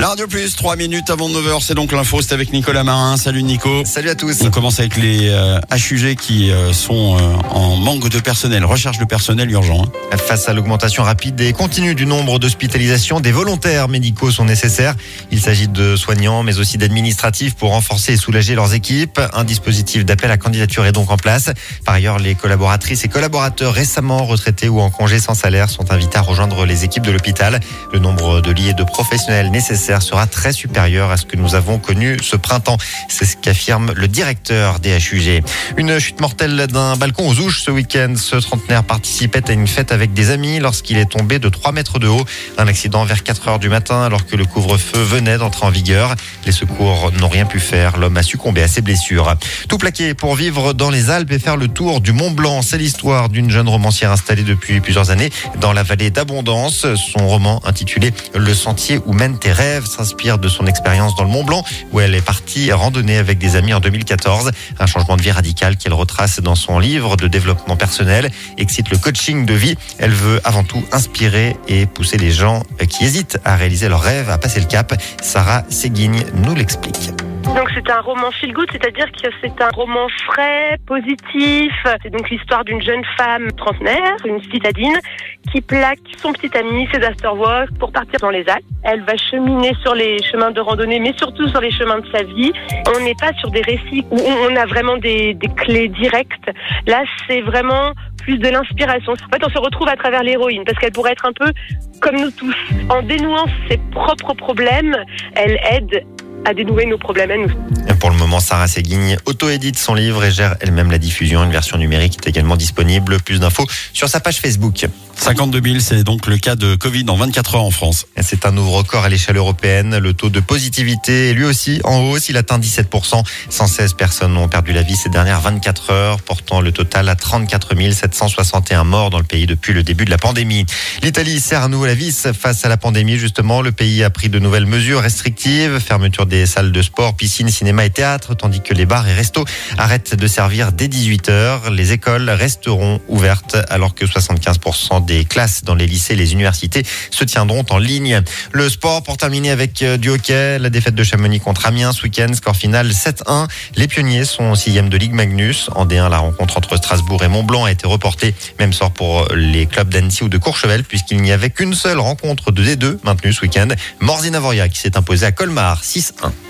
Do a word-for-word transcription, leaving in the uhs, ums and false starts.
Radio Plus, trois minutes avant neuf heures, c'est donc l'info, c'est avec Nicolas Marin. Salut Nico. Salut à tous. On commence avec les euh, H U G qui euh, sont euh, en manque de personnel, recherche de personnel urgent. Hein. Face à l'augmentation rapide et continue du nombre d'hospitalisations, des volontaires médicaux sont nécessaires. Il s'agit de soignants, mais aussi d'administratifs pour renforcer et soulager leurs équipes. Un dispositif d'appel à candidature est donc en place. Par ailleurs, les collaboratrices et collaborateurs récemment retraités ou en congé sans salaire sont invités à rejoindre les équipes de l'hôpital. Le nombre de lits et de professionnels nécessaires sera très supérieur à ce que nous avons connu ce printemps. C'est ce qu'affirme le directeur des H U G. Une chute mortelle d'un balcon aux Ouches ce week-end. Ce trentenaire participait à une fête avec des amis lorsqu'il est tombé de trois mètres de haut. Un accident vers quatre heures du matin alors que le couvre-feu venait d'entrer en vigueur. Les secours n'ont rien pu faire. L'homme a succombé à ses blessures. Tout plaqué pour vivre dans les Alpes et faire le tour du Mont Blanc. C'est l'histoire d'une jeune romancière installée depuis plusieurs années dans la vallée d'Abondance. Son roman intitulé Le sentier où mènent tes rêves s'inspire de son expérience dans le Mont Blanc où elle est partie randonner avec des amis en deux mille quatorze. Un changement de vie radical qu'elle retrace dans son livre de développement personnel excite le coaching de vie. Elle veut avant tout inspirer et pousser les gens qui hésitent à réaliser leurs rêves, à passer le cap. Sarah Séguigne nous l'explique. Donc c'est un roman feel good, c'est-à-dire que c'est un roman frais, positif. C'est donc l'histoire d'une jeune femme trentenaire, une citadine, qui plaque son petit ami, ses afterwork, pour partir dans les Alpes. Elle va cheminer sur les chemins de randonnée, mais surtout sur les chemins de sa vie. On n'est pas sur des récits où on a vraiment des, des clés directes. Là, c'est vraiment plus de l'inspiration. En fait, on se retrouve à travers l'héroïne, parce qu'elle pourrait être un peu comme nous tous. En dénouant ses propres problèmes, elle aide à dénouer nos problèmes à nous. Et pour le moment, Sarah Séguigne auto-édite son livre et gère elle-même la diffusion. Une version numérique est également disponible. Plus d'infos sur sa page Facebook. cinquante-deux mille, c'est donc le cas de Covid en vingt-quatre heures en France. C'est un nouveau record à l'échelle européenne. Le taux de positivité est lui aussi en hausse. Il atteint dix-sept pour cent. cent seize personnes ont perdu la vie ces dernières vingt-quatre heures, portant le total à trente-quatre mille sept cent soixante et un morts dans le pays depuis le début de la pandémie. L'Italie serre à nouveau la vis face à la pandémie. Justement, le pays a pris de nouvelles mesures restrictives. Fermeture des salles de sport, piscines, cinéma et théâtre, tandis que les bars et restos arrêtent de servir dès dix-huit heures. Les écoles resteront ouvertes alors que soixante-quinze pour cent des classes dans les lycées et les universités se tiendront en ligne. Le sport pour terminer avec du hockey, la défaite de Chamonix contre Amiens ce week-end, score final sept un. Les pionniers sont sixième de Ligue Magnus. En D un, la rencontre entre Strasbourg et Mont-Blanc a été reportée. Même sort pour les clubs d'Annecy ou de Courchevel puisqu'il n'y avait qu'une seule rencontre de D deux maintenue ce week-end. Morzine Avoria qui s'est imposé à Colmar six un.